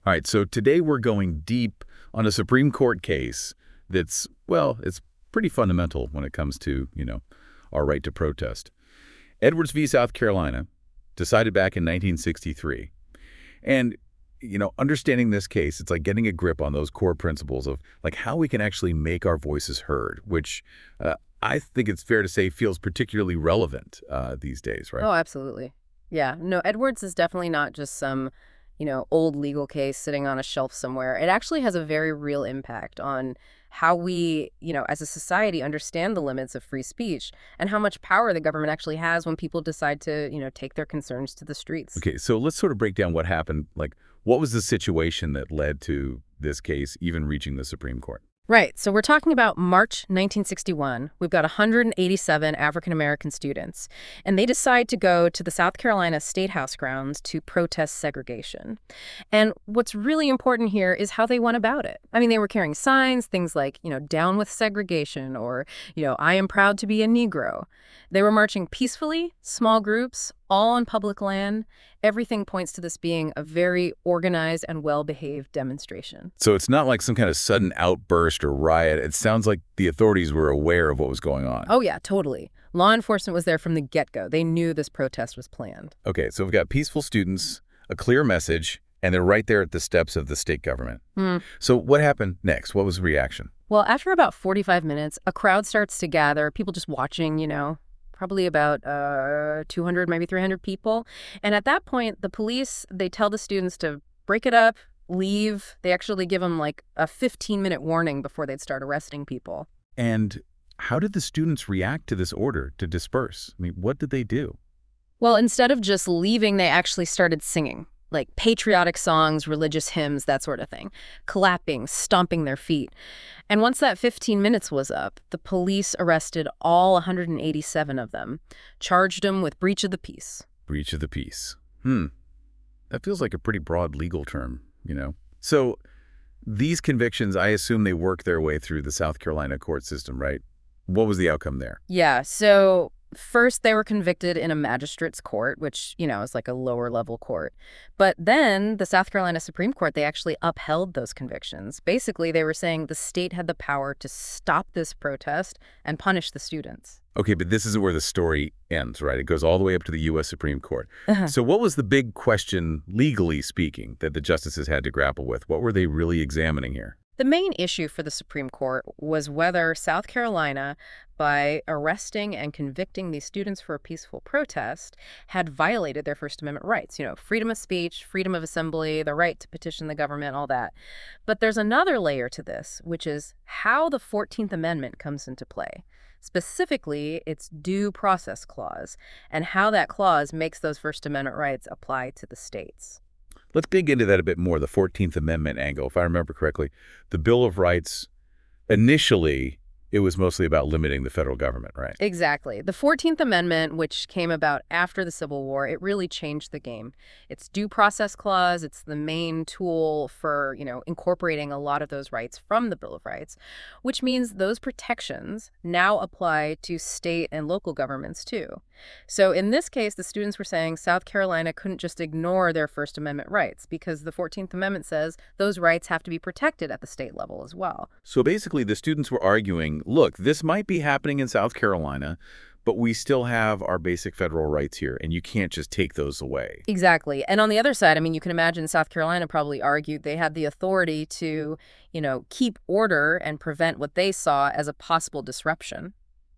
All right, so today we're going deep on a Supreme Court case that's, well, it's pretty fundamental when it comes to, our right to protest. Edwards v. South Carolina, decided back in 1963. And, understanding this case, it's like getting a grip on those core principles of, like, how we can actually make our voices heard, which I think it's fair to say feels particularly relevant these days, right? Oh, absolutely. Yeah. No, Edwards is definitely not just some, old legal case sitting on a shelf somewhere. It actually has a very real impact on how we, as a society understand the limits of free speech and how much power the government actually has when people decide to, take their concerns to the streets. Okay, so let's sort of break down what happened. Like, what was the situation that led to this case even reaching the Supreme Court? Right. So we're talking about March 1961. We've got 187 African-American students, and they decide to go to the South Carolina State House grounds to protest segregation. And what's really important here is how they went about it. I mean, they were carrying signs, things like, down with segregation or, I am proud to be a Negro. They were marching peacefully, small groups, all on public land. Everything points to this being a very organized and well-behaved demonstration. So it's not like some kind of sudden outburst or riot. It sounds like the authorities were aware of what was going on. Oh, yeah, totally. Law enforcement was there from the get-go. They knew this protest was planned. Okay, so we've got peaceful students, a clear message, and they're right there at the steps of the state government. So what happened next? What was the reaction? Well, after about 45 minutes, a crowd starts to gather, people just watching, probably about 200, maybe 300 people. And at that point, the police, they tell the students to break it up, leave. They actually give them like a 15-minute warning before they'd start arresting people. And how did the students react to this order to disperse? I mean, what did they do? Well, instead of just leaving, they actually started singing, like patriotic songs, religious hymns, that sort of thing, clapping, stomping their feet. And once that 15 minutes was up, the police arrested all 187 of them, charged them with breach of the peace. Breach of the peace. That feels like a pretty broad legal term, So these convictions, I assume they work their way through the South Carolina court system, right? What was the outcome there? Yeah, so first they were convicted in a magistrate's court, which, is like a lower level court. But then the South Carolina Supreme Court, they actually upheld those convictions. Basically, they were saying the state had the power to stop this protest and punish the students. Okay, but this isn't where the story ends, right? It goes all the way up to the U.S. Supreme Court. So what was the big question, legally speaking, that the justices had to grapple with? What were they really examining here? The main issue for the Supreme Court was whether South Carolina, by arresting and convicting these students for a peaceful protest, had violated their First Amendment rights. Freedom of speech, freedom of assembly, the right to petition the government, all that. But there's another layer to this, which is how the 14th Amendment comes into play. Specifically, its due process clause, and how that clause makes those First Amendment rights apply to the states. Let's dig into that a bit more, the 14th Amendment angle. If I remember correctly, the Bill of Rights, initially, it was mostly about limiting the federal government, right? Exactly. The 14th Amendment, which came about after the Civil War, it really changed the game. Its due process clause, it's the main tool for, incorporating a lot of those rights from the Bill of Rights, which means those protections now apply to state and local governments too. So in this case, the students were saying South Carolina couldn't just ignore their First Amendment rights because the 14th Amendment says those rights have to be protected at the state level as well. So basically, the students were arguing, look, this might be happening in South Carolina, but we still have our basic federal rights here, and you can't just take those away. Exactly. And on the other side, I mean, you can imagine South Carolina probably argued they had the authority to, keep order and prevent what they saw as a possible disruption.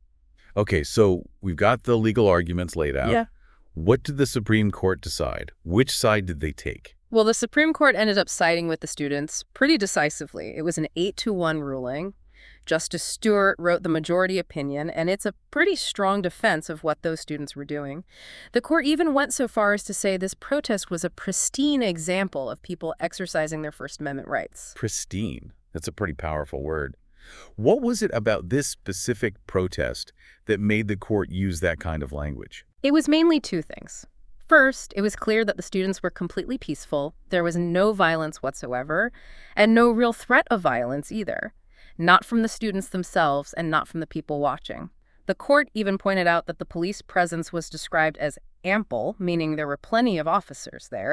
Okay, so we've got the legal arguments laid out. Yeah. What did the Supreme Court decide? Which side did they take? Well, the Supreme Court ended up siding with the students pretty decisively. It was an 8-1 ruling. Justice Stewart wrote the majority opinion, and it's a pretty strong defense of what those students were doing. The court even went so far as to say this protest was a pristine example of people exercising their First Amendment rights. Pristine. That's a pretty powerful word. What was it about this specific protest that made the court use that kind of language? It was mainly two things. First, it was clear that the students were completely peaceful. There was no violence whatsoever, and no real threat of violence either. Not from the students themselves and not from the people watching. The court even pointed out that the police presence was described as ample, meaning there were plenty of officers there,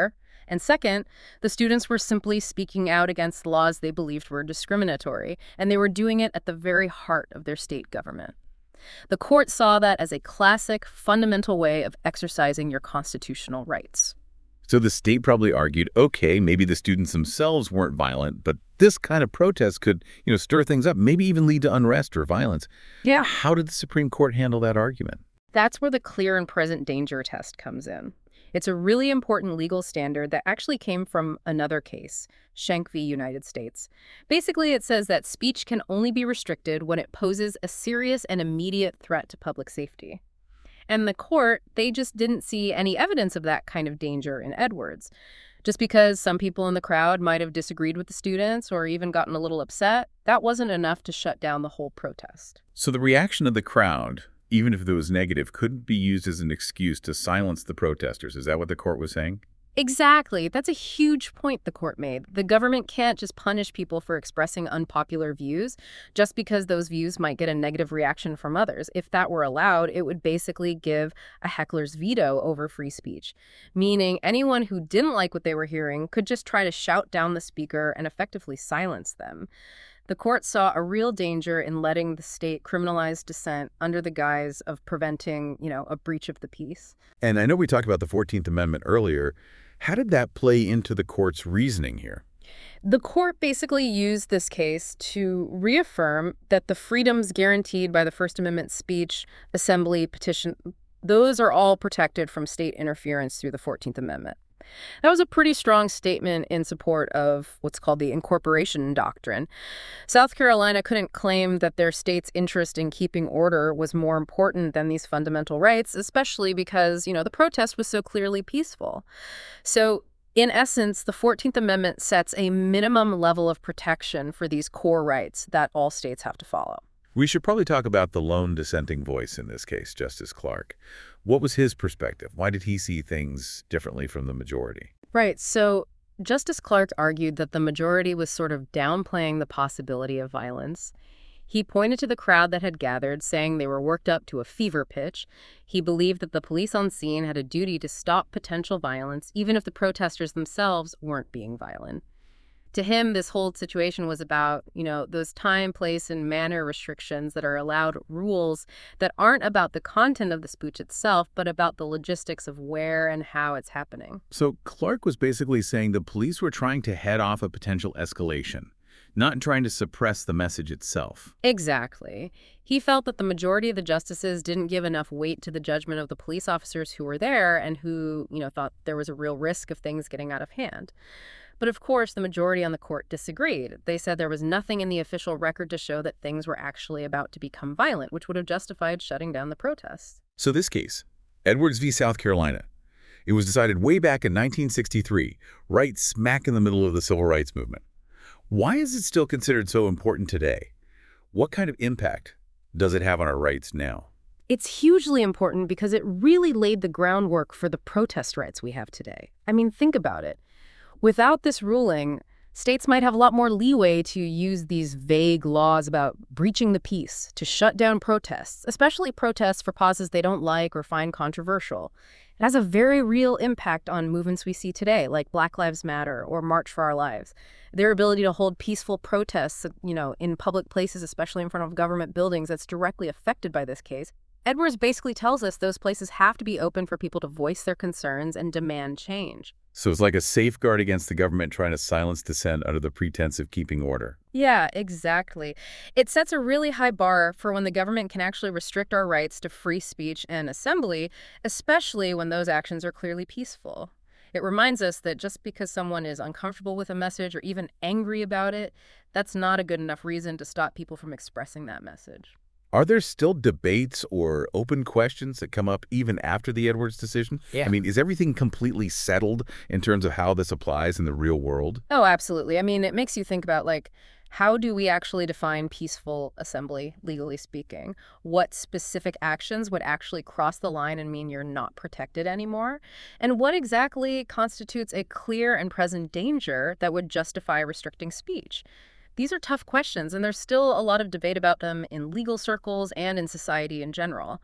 And second, the students were simply speaking out against laws they believed were discriminatory, and they were doing it at the very heart of their state government. The court saw that as a classic, fundamental way of exercising your constitutional rights. So the state probably argued, okay, maybe the students themselves weren't violent, but this kind of protest could, stir things up, maybe even lead to unrest or violence. Yeah. How did the Supreme Court handle that argument? That's where the clear and present danger test comes in. It's a really important legal standard that actually came from another case, Schenck v. United States. Basically, it says that speech can only be restricted when it poses a serious and immediate threat to public safety. And the court, they just didn't see any evidence of that kind of danger in Edwards. Just because some people in the crowd might have disagreed with the students or even gotten a little upset, that wasn't enough to shut down the whole protest. So the reaction of the crowd, even if it was negative, couldn't be used as an excuse to silence the protesters. Is that what the court was saying? Exactly. That's a huge point the court made. The government can't just punish people for expressing unpopular views just because those views might get a negative reaction from others. If that were allowed, it would basically give a heckler's veto over free speech, meaning anyone who didn't like what they were hearing could just try to shout down the speaker and effectively silence them. The court saw a real danger in letting the state criminalize dissent under the guise of preventing, a breach of the peace. And I know we talked about the 14th Amendment earlier. How did that play into the court's reasoning here? The court basically used this case to reaffirm that the freedoms guaranteed by the First Amendment speech, assembly, petition, those are all protected from state interference through the 14th Amendment. That was a pretty strong statement in support of what's called the incorporation doctrine. South Carolina couldn't claim that their state's interest in keeping order was more important than these fundamental rights, especially because, the protest was so clearly peaceful. So, in essence, the 14th Amendment sets a minimum level of protection for these core rights that all states have to follow. We should probably talk about the lone dissenting voice in this case, Justice Clark. What was his perspective? Why did he see things differently from the majority? Right. So Justice Clark argued that the majority was sort of downplaying the possibility of violence. He pointed to the crowd that had gathered, saying they were worked up to a fever pitch. He believed that the police on scene had a duty to stop potential violence, even if the protesters themselves weren't being violent. To him, this whole situation was about, those time, place, and manner restrictions that are allowed, rules that aren't about the content of the speech itself, but about the logistics of where and how it's happening. So Clark was basically saying the police were trying to head off a potential escalation, not trying to suppress the message itself. Exactly. He felt that the majority of the justices didn't give enough weight to the judgment of the police officers who were there and who, thought there was a real risk of things getting out of hand. But of course, the majority on the court disagreed. They said there was nothing in the official record to show that things were actually about to become violent, which would have justified shutting down the protests. So this case, Edwards v. South Carolina, it was decided way back in 1963, right smack in the middle of the Civil Rights Movement. Why is it still considered so important today? What kind of impact does it have on our rights now? It's hugely important because it really laid the groundwork for the protest rights we have today. I mean, think about it. Without this ruling, states might have a lot more leeway to use these vague laws about breaching the peace to shut down protests, especially protests for causes they don't like or find controversial. It has a very real impact on movements we see today, like Black Lives Matter or March for Our Lives. Their ability to hold peaceful protests, in public places, especially in front of government buildings, that's directly affected by this case. Edwards basically tells us those places have to be open for people to voice their concerns and demand change. So it's like a safeguard against the government trying to silence dissent under the pretense of keeping order. Yeah, exactly. It sets a really high bar for when the government can actually restrict our rights to free speech and assembly, especially when those actions are clearly peaceful. It reminds us that just because someone is uncomfortable with a message or even angry about it, that's not a good enough reason to stop people from expressing that message. Are there still debates or open questions that come up even after the Edwards decision? Yeah. I mean, is everything completely settled in terms of how this applies in the real world? Oh, absolutely. I mean, it makes you think about, how do we actually define peaceful assembly, legally speaking? What specific actions would actually cross the line and mean you're not protected anymore? And what exactly constitutes a clear and present danger that would justify restricting speech? These are tough questions, and there's still a lot of debate about them in legal circles and in society in general.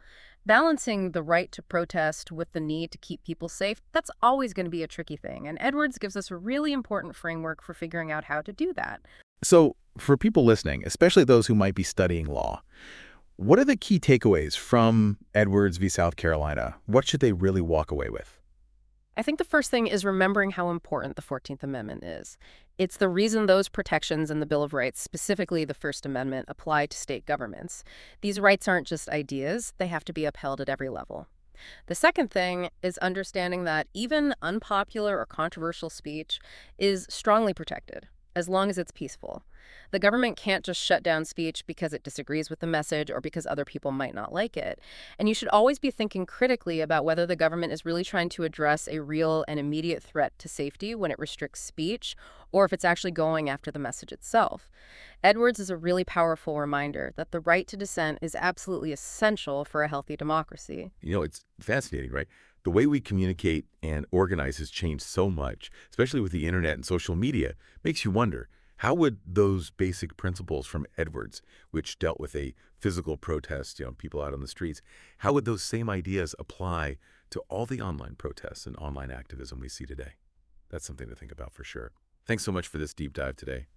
Balancing the right to protest with the need to keep people safe, that's always going to be a tricky thing. And Edwards gives us a really important framework for figuring out how to do that. So, for people listening, especially those who might be studying law, what are the key takeaways from Edwards v. South Carolina? What should they really walk away with? I think the first thing is remembering how important the 14th Amendment is. It's the reason those protections in the Bill of Rights, specifically the First Amendment, apply to state governments. These rights aren't just ideas, they have to be upheld at every level. The second thing is understanding that even unpopular or controversial speech is strongly protected, as long as it's peaceful. The government can't just shut down speech because it disagrees with the message or because other people might not like it. And you should always be thinking critically about whether the government is really trying to address a real and immediate threat to safety when it restricts speech, or if it's actually going after the message itself. Edwards is a really powerful reminder that the right to dissent is absolutely essential for a healthy democracy. It's fascinating, right? The way we communicate and organize has changed so much, especially with the internet and social media. Makes you wonder, how would those basic principles from Edwards, which dealt with a physical protest, people out on the streets, how would those same ideas apply to all the online protests and online activism we see today? That's something to think about for sure. Thanks so much for this deep dive today.